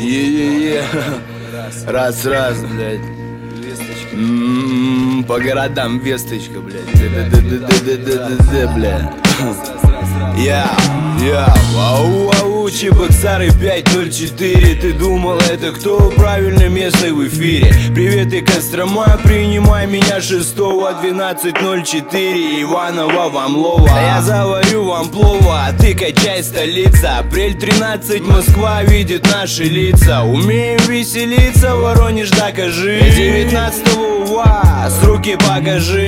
Е-е-е. Раз, блядь. По городам весточка, блядь. Блядь. Ау, Чебоксары 504. Ты думал, это кто? Правильно, местный в эфире. Привет и Кострома, принимай меня 6-12-04. Иваново, вам лова. Я заварю вам плова, а ты качай, столица. Апрель 13, Москва видит наши лица. Умеем веселиться, Воронеж докажи. 19-го у вас руки покажи.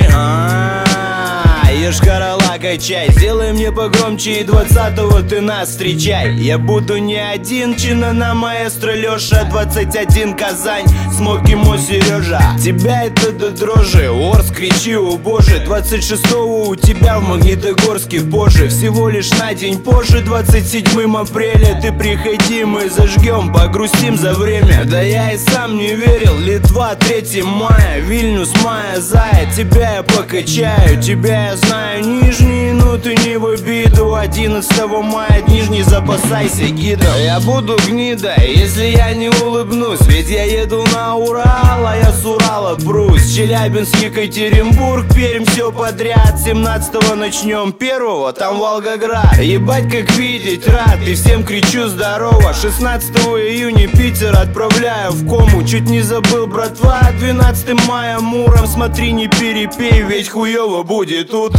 Йошкар-Ола качай, сделай мне погромче, и 20-го ты нас встречай. Я буду не один, Чинана, маэстро Леша, 21 Казань, Смоки Мо Сережа. Тебя это до дрожи, Орск, кричи, о боже. 26-го у тебя в Магнитогорске позже. Всего лишь на день позже, 27 апреля ты приходи, мы зажгем, погрустим за время. Да я и сам не верил, Литва 3 мая, Вильнюс, Майя, Зая. Тебя я покачаю, тебя я знаю, Нижний, ну ты не в обиду. 11 мая, Нижний, запасайся гидом. Я буду гнида, если я не улыбнусь, ведь я еду на Урал, а я с Урала прусь. Челябинск, Екатеринбург, Пермь, все подряд. 17-го начнем, 1-го там Волгоград. Ебать, как видеть рад, и всем кричу здорово. 16 июня Питер отправляю в кому. Чуть не забыл, братва, 12 мая Муром. Смотри, не перепей, ведь хуёво будет утром.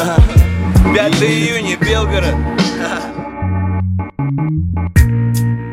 5 июня Белгород.